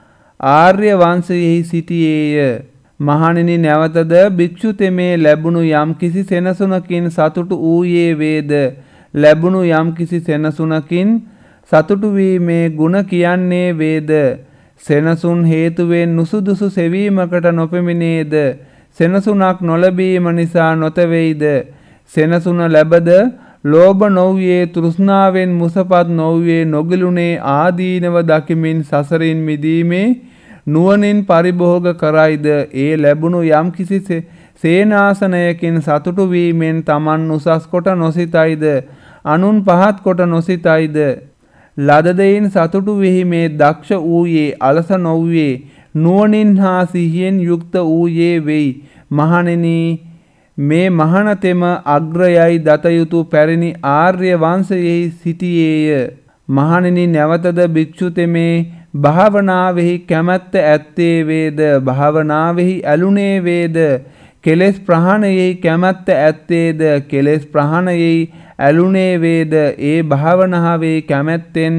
ආර්ය වංශයෙහි සිටියේය මහණෙනි නැවතද භික්ෂු තෙමේ ලැබුණු යම් කිසි සෙනසුනකින් සතුටු වූයේ වේද ලැබුණු යම් කිසි සෙනසුනකින් සතුටු වීමේ ගුණ කියන්නේ වේද සෙනසුන් හේතුවෙන් නුසුදුසු සෙවීමකට නොපෙමිනේද සෙනසුනක් නොලැබීම නිසා නොතෙවෙයිද සෙනසුන ලැබද ලෝභ නොවුයේ තෘෂ්ණාවෙන් මුසපත් නොවුයේ නොගිලුනේ ආදීනව දකිමින් සසරින් මිදීමේ නුවණින් පරිභෝග කරයිද ඒ ලැබුණු යම් කිසි සේනාසනයකින් සතුටු වීමෙන් තමන් උසස් කොට නොසිතයිද අනුන් පහත් කොට නොසිතයිද ලද දෙයින් සතුටු වීමේ දක්ෂ වූයේ අලස නොවුයේ නුවණින් හා සිහියෙන් යුක්ත වූයේ වෙයි මහණෙනි මේ මහණතෙම අග්‍රයයි දතයුතු පැරණි ආර්ය වංශයෙහි සිටියේය මහණෙනි නැවතද භික්ෂු තෙමේ භාවනාවෙහි කැමැත්ත ඇත්තේ වේද භාවනාවෙහි ඇලුනේ වේද කෙලෙස් ප්‍රහාණයෙහි කැමැත්ත ඇත්තේද කෙලෙස් ප්‍රහාණයෙහි ඇලුනේ වේද ඒ භාවනාවේ කැමැත්තෙන්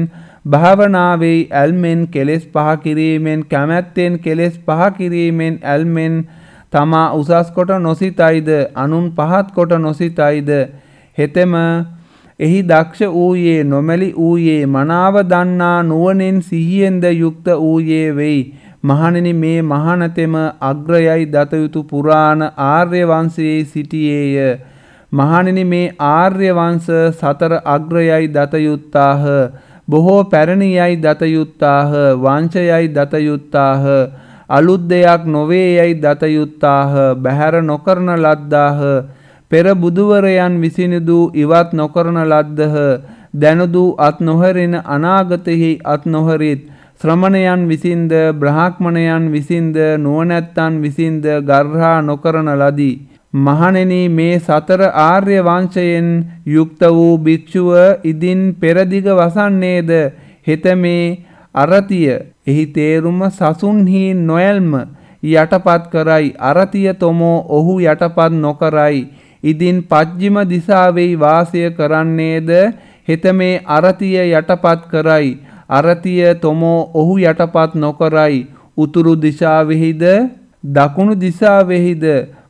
භාවනාවේ ඇල්මෙන් කෙලෙස් පහ කිරීමෙන් කැමැත්තෙන් කෙලෙස් පහ කිරීමෙන් ඇල්මෙන් තමා උසස් කොට නොසිතයිද අනුන් පහත් කොට නොසිතයිද හෙතෙම එහි දක්ෂ වූයේ නොමැලි වූයේ මනාව දන්නා නුවණින් සිහියෙන්ද යුක්ත වූයේ වෙයි මහණෙනි මේ මහණතෙම අග්‍රයයි දතයුතු පුරාණ ආර්ය වංශයේ සිටියේය මහණෙනි මේ ආර්ය වංශ සතර අග්‍රයයි දතයුත්තාහ බොහෝ පැරණියයි දතයුත්තාහ වංශයයි දතයුත්තාහ අලුත් දෙයක් නොවේයයි දතයුත්තාහ බැහැර නොකරන ලද්දාහ පෙර බුදුවරයන් විසිනුදු ඉවත් නොකරන ලද්දහ දැනුදු අත් නොහැරින අනාගතෙහි අත් නොහැරිත් ශ්‍රමණයන් විසින්ද බ්‍රාහ්මණයන් විසින්ද නුවණැත්තන් විසින්ද ගර්හා නොකරන ලදී මහණෙනි මේ සතර ආර්ය වංශයෙන් යුක්ත වූ භික්ෂුව ඉදින් පෙරදිග වසන්නේද හෙතමේ අරතිය එහි තේරුම සසුන්හි නොයල්ම යටපත් කරයි අරතිය තොමෝ ඔහු යටපත් නොකරයි ඉදින් පජ්ජිම දිසාවෙහි වාසය කරන්නේද හෙතමේ අරතිය යටපත් කරයි අරතිය තොමෝ ඔහු යටපත් නොකරයි උතුරු දිශාවෙහිද දකුණු දිශාවෙහිද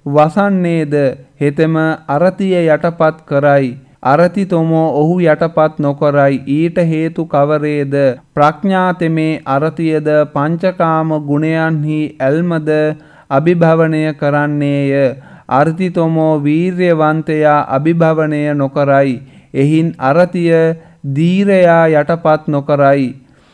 වසන්නේද හෙතෙම අරතිය යටපත් කරයි අරති තොමෝ ඔහු යටපත් නොකරයි ඊට හේතු කවරේද ප්‍රඥාතෙමේ අරතියද පංචකාම ගුණයන්හි ඇල්මද අභිභවනය කරන්නේය අර්ථි තොමෝ වීර්යවන්තයා අභිභවනය නොකරයි එහින් අරතිය දීරයා යටපත් නොකරයි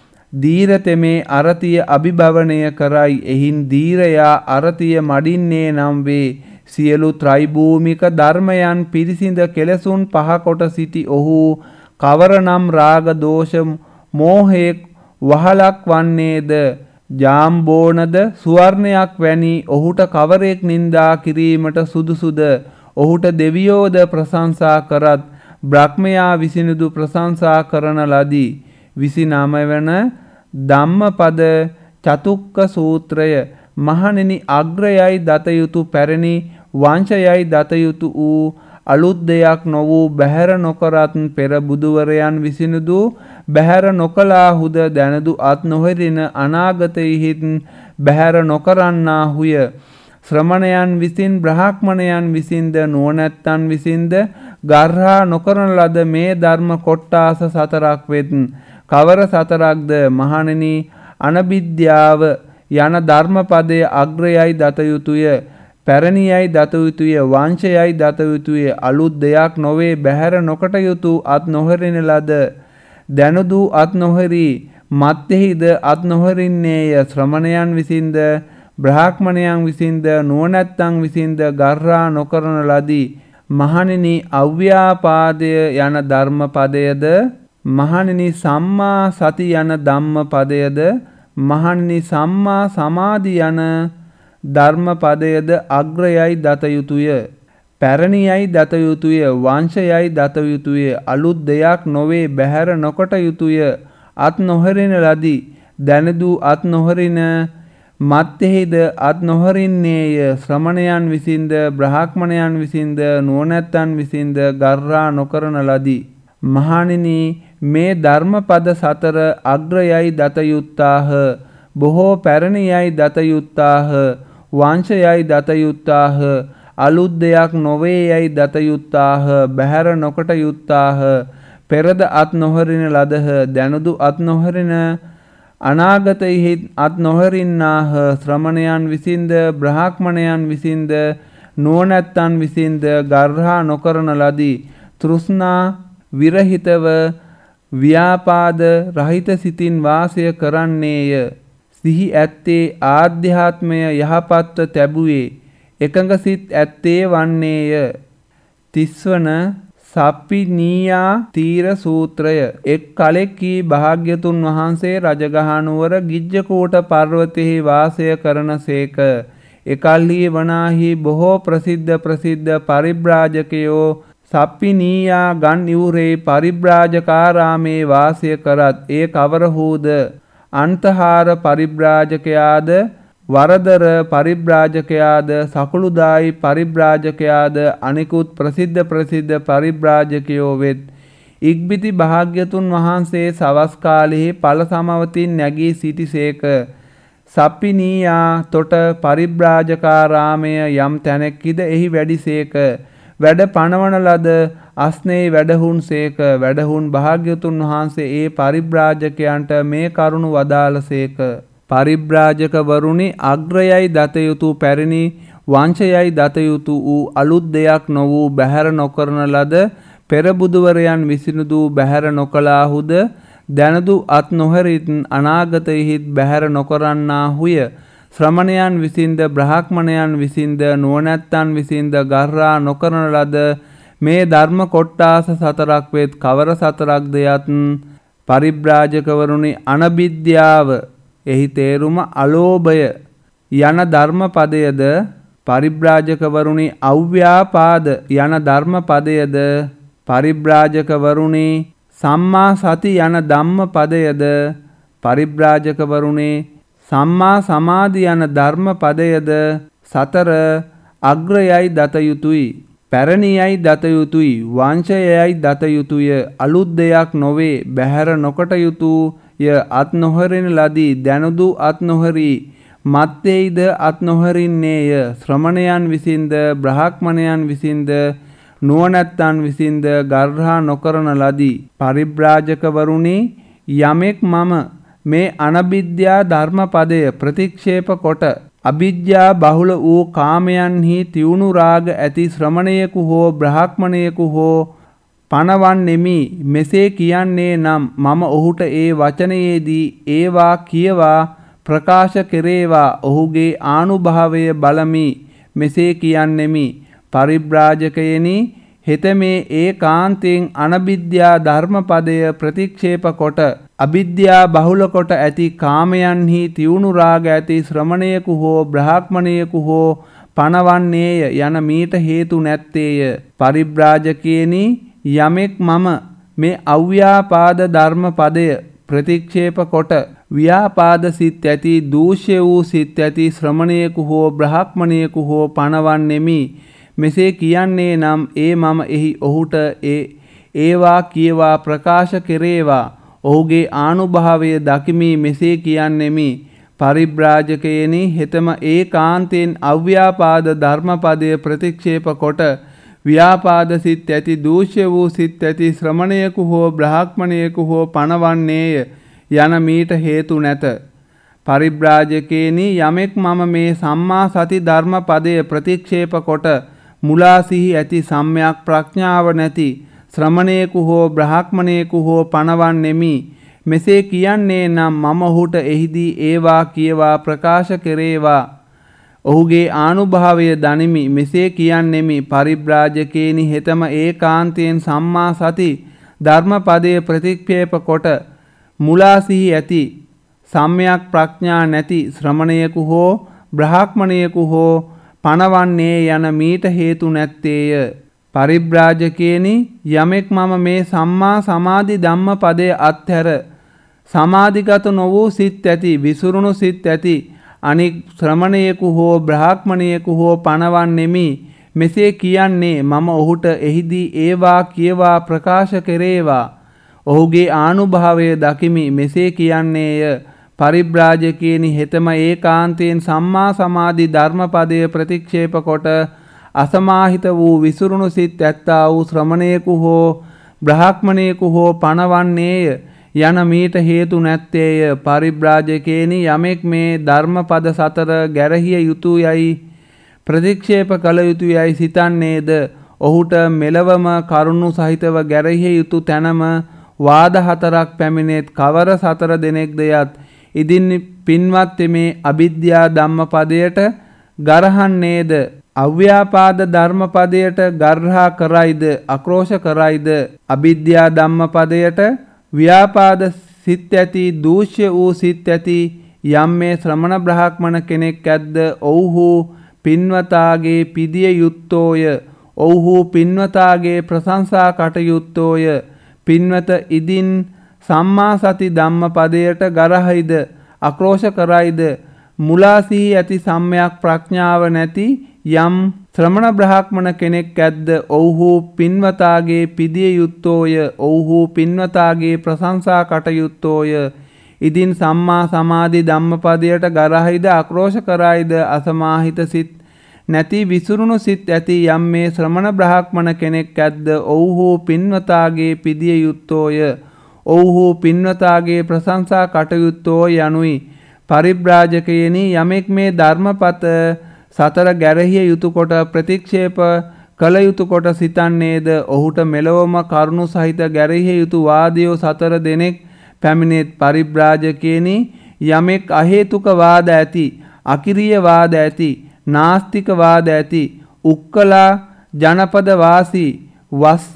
දීරතෙමේ අරතිය අභිභවනය කරයි එහින් දීරයා අරතිය මඩින්නේ නම් වේ සියලු ත්‍රිභූමික ධර්මයන් පිරිසිඳ කෙලසුන් පහ කොට සිටි ඔහු කවරනම් රාග දෝෂ මෝහයේ වහලක් වන්නේද ජාම්බෝනද සුවර්ණයක් වැනි ඔහුට කවරෙක් නින්දා කිරීමට සුදුසුද? ඔහුට දෙවියෝද ප්‍රශංසා කරත් බ්‍රහ්මයා විසිනුදු ප්‍රශංසා කරන ලදී. විසිනම වන ධම්මපද චතුක්ක සූත්‍රය මහණෙනි අග්‍රයයි දත යුතු පැරණි වංශයයි දත යුතු වූ අලුත් දෙයක් නො වූ බැහැර නොකරත් පෙර බුදුවරයන් විසිනුදු බැහැර නොකලාහුද දැනදු අත් නොහෙරින අනාගතයෙහිත් බැහැර නොකරන්නාහුය. ශ්‍රමණයන් විසින් බ්‍රාහ්මණයන් විසින්ද නුවණැත්තන් විසින්ද ගර්හා නොකරන ලද මේ ධර්ම කොට්ටාස සතරක් වෙත්. කවර සතරක්ද මහණෙනි? අනබිද්‍යාව යන ධර්මපදයේ අග්‍රයයි දත යුතුය, පැරණියයි දත යුතුය, වංශයයි දත යුතුය, අලුත් දෙයක් නොවේ, බැහැර නොකට යුතු අත් නොහෙරින ලද දැනුදු අත් නොහෙරි මත්ෙහිද අත් නොහෙරින්නේය. ශ්‍රමණයන් විසින්ද බ්‍රාහ්මණයන් විසින්ද නුවණැත්තන් විසින්ද ගර්හා නොකරන ලදී. මහණෙනි අව්‍යාපාදය යන ධර්මපදයද, මහණෙනි සම්මා සති යන ධම්මපදයද, මහණෙනි සම්මා සමාධි යන ධර්මපදයද අග්‍රයයි දත යුතුය, පැරණියයි දත යුතුය, වංශයයි දත යුතුය, අලුත් දෙයක් නොවේ, බැහැර නොකොට යුතුය, අත් නොහෙරින ලදී, දැනදු අත් නොහෙරින මත්ෙහිද අත් නොහරින්නේය. ශ්‍රමණයන් විසින්ද බ්‍රාහ්මණයන් විසින්ද නුවණැත්තන් විසින්ද ගර්හා නොකරන ලදී. මහණෙනි මේ ධර්මපද සතර අග්‍රයයි දත යුත්තාහ, බොහෝ පැරණියයි දත යුත්තාහ, වංශයයි දත යුත්තාහ, අලුත් දෙයක් නොවේ යයි දත යුත්තාහ, බැහැර නොකොට යුත්තාහ, පෙරද අත් නොහරින ලදහ, දැනුදු අත් නොහරින අනාගතයෙහි අත් නොහරින්නාහ. ශ්‍රමණයන් විසින්ද බ්‍රාහ්මණයන් විසින්ද නුවණැත්තන් විසින්ද ගර්හා නොකරන ලදී. තෘෂ්ණා විරහිතව ව්‍යාපාද රහිත සිතින් වාසය කරන්නේය. සිහි ඇත්තේ ආධ්‍යාත්මය යහපත්ව තැබුවේ, එකඟ සිත් ඇත්තේ වන්නේය. තිස්වන සප්පිනීයා තීර සූත්‍රය. එක් කලෙකී භාග්‍යතුන් වහන්සේ රජගහනුවර ගිජ්ජකූට පර්වතයෙහි වාසය කරන සේක. එකල්හි වනාහි බොහෝ ප්‍රසිද්ධ ප්‍රසිද්ධ පරිබ්‍රාජකයෝ සප්පිනීයා ගන් ඉවුරේ පරිබ්‍රාජකාරාමේ වාසය කරත් ඒ කවරහූද? අන්තහාර පරිබ්‍රාජකයාද, වරදර පරිබ්‍රාජකයාද, සකුළුදායි පරිබ්‍රාජකයාද අනිකුත් ප්‍රසිද්ධ ප්‍රසිද්ධ පරිබ්‍රාජකයෝ වෙත්. ඉක්බිති භාග්‍යතුන් වහන්සේ සවස් කාලෙහි ඵල සමවතින් නැගී සිටිසේක. සප්පිනීයා තොට පරිබ්‍රාජකාරාමය යම් තැනෙක්කිද එහි වැඩිසේක. වැඩ පනවන ලද අස්නේ වැඩහුන් සේක. වැඩහුන් භාග්‍යතුන් වහන්සේ ඒ පරිබ්‍රාජකයන්ට මේ කරුණු වදාළසේක. පරිබ්‍රාජකවරුනි අග්‍රයයි දත යුතු පැරණි වංශයයි දත යුතු වූ අලුත් දෙයක් නො වූ බැහැර නොකරන ලද පෙර බුදුවරයන් විසිනුදු බැහැර නොකලාහුද දැනදු අත් නොහැරිත් අනාගතයෙහිත් බැහැර නොකරන්නාහුය. ශ්‍රමණයන් විසින්ද බ්‍රාහ්මණයන් විසින්ද නුවණැත්තන් විසින්ද ගර්හා නොකරන ලද මේ ධර්ම කොට්ටාස සතරක් වෙත්. කවර සතරක්ද යත් පරිබ්‍රාජකවරුනි අනබිද්‍යාව එහි තේරුම අලෝභය යන ධර්මපදයද, පරිබ්‍රාජකවරුනි අව්‍යාපාද යන ධර්මපදයද, පරිබ්‍රාජකවරුනි සම්මා සති යන ධම්මපදයද, පරිබ්‍රාජකවරුනි සම්මා සමාධි යන ධර්මපදයද සතර අග්‍රයයි දත යුතුයි, පැරණියයි දත යුතුයි, වංශයයි දත යුතුය, අලුත් දෙයක් නොවේ, බැහැර නොකට යුතුය, අත් නොහරින ලදී, දැනුදු අත් නොහරි මත්තේයිද අත් නොහරින්නේය. ශ්‍රමණයන් විසින්ද බ්‍රාහ්මණයන් විසින්ද නුවණැත්තන් විසින්ද ගර්හා නොකරන ලදී. පරිබ්‍රාජකවරුනි යමෙක් මම මේ අනබිද්‍යා ධර්මපදය ප්‍රතික්ෂේප කොට අවිද්‍යා බහුල වූ කාමයන්හි තියුණු රාග ඇති ශ්‍රමණයෙකු හෝ බ්‍රාහ්මණයෙකු හෝ පනවන්නෙමි. මෙසේ කියන්නේ නම් මම ඔහුට ඒ වචනයේදී ඒවා කියවා ප්‍රකාශ කෙරේවා ඔහුගේ ආනුභාවය බලමි. මෙසේ කියන්නෙමි. පරිබ්‍රාජකයනි හෙත මේ ඒකාන්තයෙන් අනබිද්‍යා ධර්මපදය ප්‍රතික්ෂේප කොට අවිද්‍යා බහුල කොට ඇති කාමයන්හි තියුණු රාග ඇති ශ්‍රමණයෙකු හෝ බ්‍රාහ්මණයෙකු හෝ පණවන්නේය යන මීට හේතු නැත්තේය. පරිබ්‍රාජකේනි යමෙක් මම මේ අව්‍යාපාද ධර්ම පදය ප්‍රතික්ෂේප කොට ව්‍යාපාද සිත් ඇති දූෂ්‍ය වූ සිත් ඇති ශ්‍රමණයෙකු හෝ බ්‍රාහ්මණයෙකු හෝ පණවන්නෙමි. මෙසේ කියන්නේ නම් ඒ මම එහි ඔහුට ඒ ඒවා කියවා ප්‍රකාශ කෙරේවා. ඔහුගේ ආනුභාවය දකිමි මෙසේ කියන්නෙමි. පරිබ්‍රාජකයනි හෙතම ඒකාන්තයෙන් අව්‍යාපාද ධර්මපදය ප්‍රතික්ෂේප කොට ව්‍යාපාද සිත් ඇති දූෂ්‍ය වූ සිත් ඇති ශ්‍රමණයෙකු හෝ බ්‍රාහ්මණයෙකු හෝ පණවන්නේය යන මීට හේතු නැත. පරිබ්‍රාජකේනි යමෙක් මම මේ සම්මා සති ධර්මපදය ප්‍රතික්ෂේප කොට මුලා සිහි ඇති සම්‍යක් ප්‍රඥාව නැති ශ්‍රමණයෙකු හෝ බ්‍රාහ්මණයෙකු හෝ පණවන්නෙමි. මෙසේ කියන්නේ නම් මම ඔහුට එහිදී ඒවා කියවා ප්‍රකාශ කෙරේවා. ඔහුගේ ආනුභාවය දනිමි මෙසේ කියන්නෙමි. පරිබ්‍රාජකේනි හෙතම ඒකාන්තයෙන් සම්මා සති ධර්මපදය ප්‍රතික්ෂේප කොට මුලා සිහි ඇති සම්‍යක් ප්‍රඥා නැති ශ්‍රමණයෙකු හෝ බ්‍රාහ්මණයෙකු හෝ පණවන්නේ යන මීට හේතු නැත්තේය. පරිබ්‍රාජකේනි යමෙක් මම මේ සම්මා සමාධි ධම්මපදය අත්හැර සමාධිගත නො වූ සිත් ඇති විසුරුණු සිත් ඇති අනික් ශ්‍රමණයෙකු හෝ බ්‍රාහ්මණයෙකු හෝ පණවන්නෙමි. මෙසේ කියන්නේ මම ඔහුට එහිදී ඒවා කියවා ප්‍රකාශ කෙරේවා. ඔහුගේ ආනුභාවය දකිමි මෙසේ කියන්නේය. පරිබ්‍රාජකේනි හෙතම ඒකාන්තයෙන් සම්මා සමාධි ධර්මපදය ප්‍රතික්ෂේප කොට අසමාහිත වූ විසුරුණු සිත් ඇත්තා වූ ශ්‍රමණයෙකු හෝ බ්‍රාහ්මණයෙකු හෝ පණවන්නේය යන මීට හේතු නැත්තේය. පරිබ්‍රාජකේනි යමෙක් මේ ධර්මපද සතර ගැරහිය යුතු යයි ප්‍රතික්ෂේප කළ යුතු යයි සිතන්නේද ඔහුට මෙලවම කරුණු සහිතව ගැරහිය යුතු තැනම වාද හතරක් පැමිණෙත් කවර සතර දෙනෙක්ද යත් ඉදින් පින්වත් මේ අවිද්‍යා ධම්මපදයට ගරහන්නේද අව්‍යාපාද ධර්මපදයට ගර්හා කරයිද අක්‍රෝෂ කරයිද අවිද්‍යා ධම්මපදයට ව්‍යාපාද සිත් ඇති දූෂ්‍ය වූ සිත් ඇති යම් මේ ශ්‍රමණ බ්‍රාහ්මණ කෙනෙක් ඇද්ද ඔව්හු පින්වතාගේ පිදිය යුත්තෝය. ඔව්හු පින්වතාගේ ප්‍රශංසා කටයුත්තෝය. පින්වත ඉදින් සම්මා සති ධම්මපදයට ගරහයිද අක්‍රෝෂ කරයිද මුලා සිහි ඇති සම්‍යක් ප්‍රඥාව නැති යම් ශ්‍රමණ බ්‍රාහ්මණ කෙනෙක් ඇද්ද ඔව්හු පින්වතාගේ පිදිය යුත්තෝය. ඔව්හු පින්වතාගේ ප්‍රශංසා කටයුත්තෝය. ඉදින් සම්මා සමාධි ධම්මපදයට ගරහයිද අක්‍රෝෂ කරයිද අසමාහිත සිත් නැති විසුරුණු සිත් ඇති යම් මේ ශ්‍රමණ බ්‍රාහ්මණ කෙනෙක් ඇද්ද ඔව්හු පින්වතාගේ පිදිය යුත්තෝය. ඔව්හු පින්වතාගේ ප්‍රශංසා කටයුත්තෝ යනුයි. පරිබ්‍රාජකයනි යමෙක් මේ ධර්මපත සතර ගැරහිය යුතු කොට ප්‍රතික්ෂේප කළ යුතු කොට සිතන්නේද ඔහුට මෙලොවම කරුණු සහිත ගැරහිය යුතු වාදයෝ සතර දෙනෙක් පැමිණෙත්. පරිබ්‍රාජකයනි යමෙක් අහේතුක වාද ඇති අකිරිය වාද ඇති නාස්තික වාද ඇති උක්කලා ජනපද වාසී වස්ස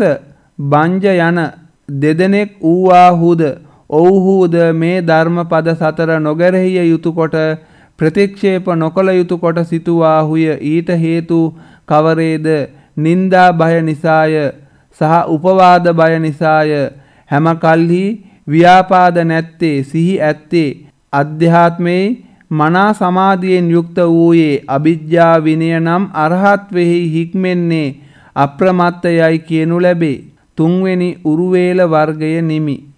බංජ යන දෙදෙනෙක් වූවාහුද ඔව්හුද මේ ධර්මපද සතර නොගැරහිය යුතු කොට ප්‍රතික්ෂේප නොකළ යුතු කොට සිතුවාහුය. ඊට හේතු කවරේද? නින්දා බය නිසාය සහ උපවාද බය නිසාය. හැම කල්හි ව්‍යාපාද නැත්තේ සිහි ඇත්තේ අධ්‍යාත්මේ මනා සමාධියෙන් යුක්ත වූයේ අවිජ්ජා විනය නම් අරහත් වෙහි හික්මෙන්නේ අප්‍රමත්තයයි කියනු ලැබේ. තුන්වෙනි උරුවේල වර්ගය නිමි.